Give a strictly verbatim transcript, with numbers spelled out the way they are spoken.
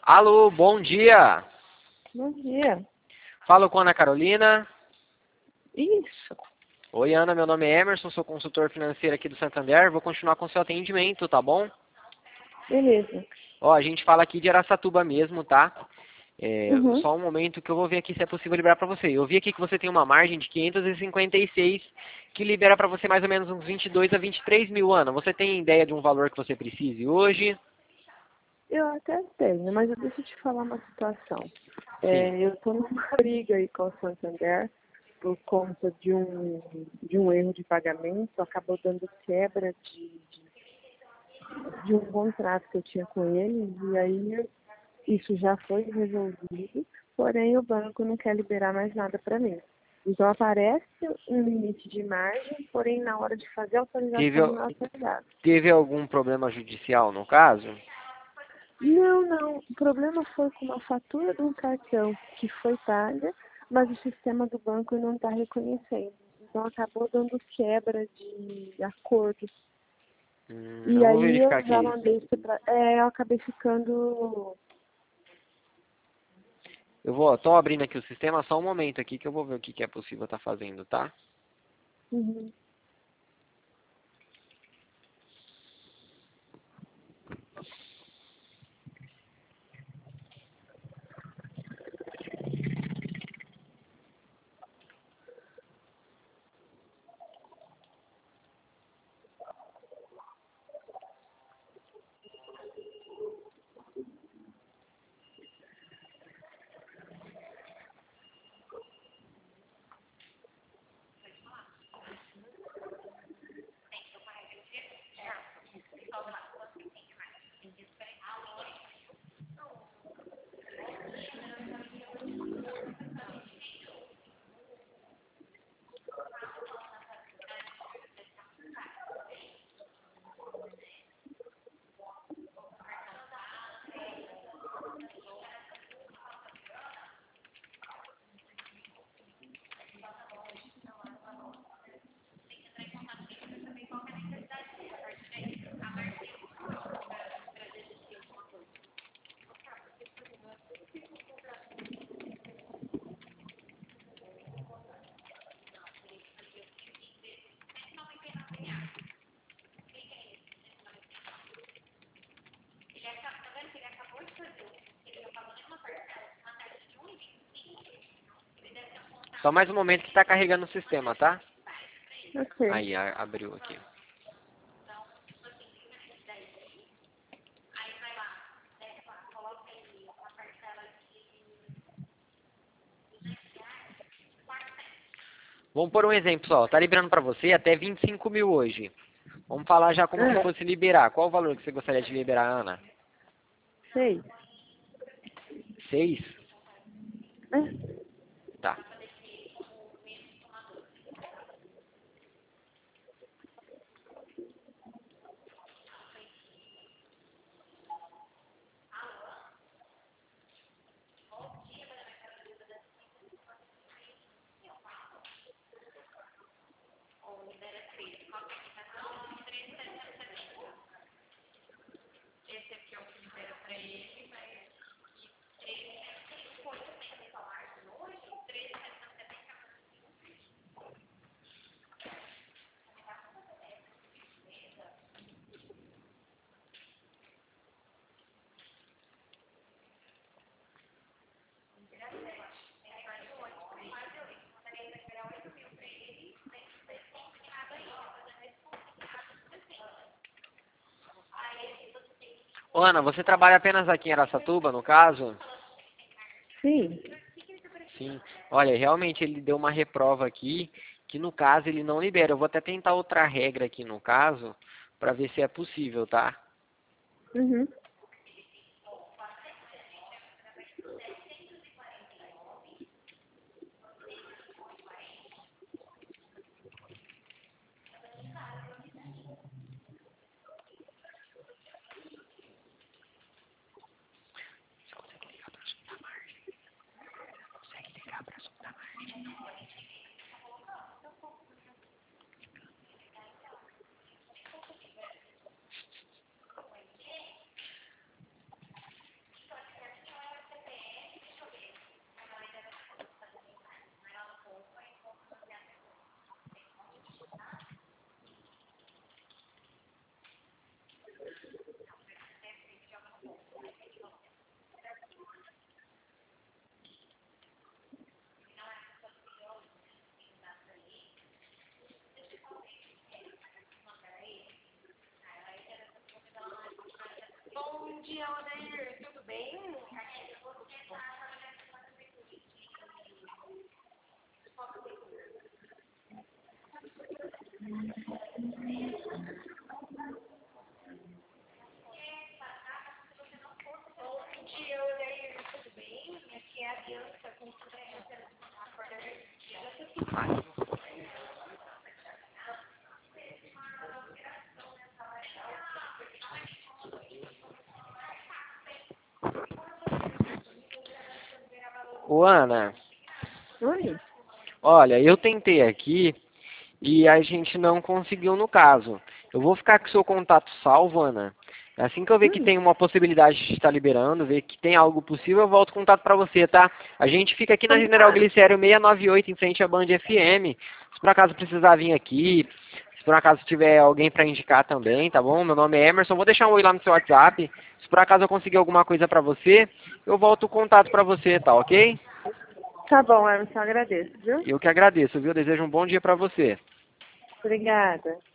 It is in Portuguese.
Alô, bom dia. Bom dia. Falo com a Ana Carolina. Isso. Oi, Ana, meu nome é Emerson, sou consultor financeiro aqui do Santander. Vou continuar com o seu atendimento, tá bom? Beleza. Ó, a gente fala aqui de Araçatuba mesmo, tá? É, Uhum. só um momento que eu vou ver aqui se é possível liberar para você. Eu vi aqui que você tem uma margem de quinhentos e cinquenta e seis que libera para você mais ou menos uns vinte e dois a vinte e três mil, Ana. Você tem ideia de um valor que você precise hoje? Eu até tenho, mas deixa eu te falar uma situação. Sim. É, eu estou numa briga aí com o Santander por conta de um, de um erro de pagamento. Acabou dando quebra de, de, de um contrato que eu tinha com eles e aí isso já foi resolvido, porém o banco não quer liberar mais nada para mim. Então aparece um limite de margem, porém na hora de fazer a Teve, autorização não é autorizado. teve algum problema judicial no caso? Não, não. O problema foi com uma fatura de um cartão que foi paga, mas o sistema do banco não está reconhecendo. Então acabou dando quebra de acordo. Hum, E eu vou aí verificar eu já aqui. mandei isso pra. É, eu acabei ficando. Eu vou, tô abrindo aqui o sistema, só um momento aqui que eu vou ver o que, que é possível estar fazendo, tá? Uhum. Só mais um momento que tá carregando o sistema, tá? Ok. Aí, a- abriu aqui. Vamos por um exemplo só. Tá liberando para você até vinte e cinco mil hoje. Vamos falar já como se Ah, fosse liberar. Qual o valor que você gostaria de liberar, Ana? sei. Seis? É. Tá. Ô, Ana, você trabalha apenas aqui em Araçatuba, no caso? Sim. Sim. Olha, realmente ele deu uma reprova aqui, que no caso ele não libera. Eu vou até tentar outra regra aqui no caso, para ver se é possível, tá? Uhum. Ô, Ana, Oi? olha, eu tentei aqui e a gente não conseguiu no caso. Eu vou ficar com o seu contato salvo, Ana. Assim que eu ver que Hum, tem uma possibilidade de estar liberando, ver que tem algo possível, eu volto o contato para você, tá? A gente fica aqui na General combinado. Glicério seiscentos e noventa e oito, em frente à Band F M. Se por acaso precisar vir aqui, se por acaso tiver alguém para indicar também, tá bom? Meu nome é Emerson, vou deixar um oi lá no seu WhatsApp. Se por acaso eu conseguir alguma coisa para você, eu volto o contato para você, tá ok? Tá bom, Emerson, agradeço, viu? Eu que agradeço, viu? Desejo um bom dia para você. Obrigada.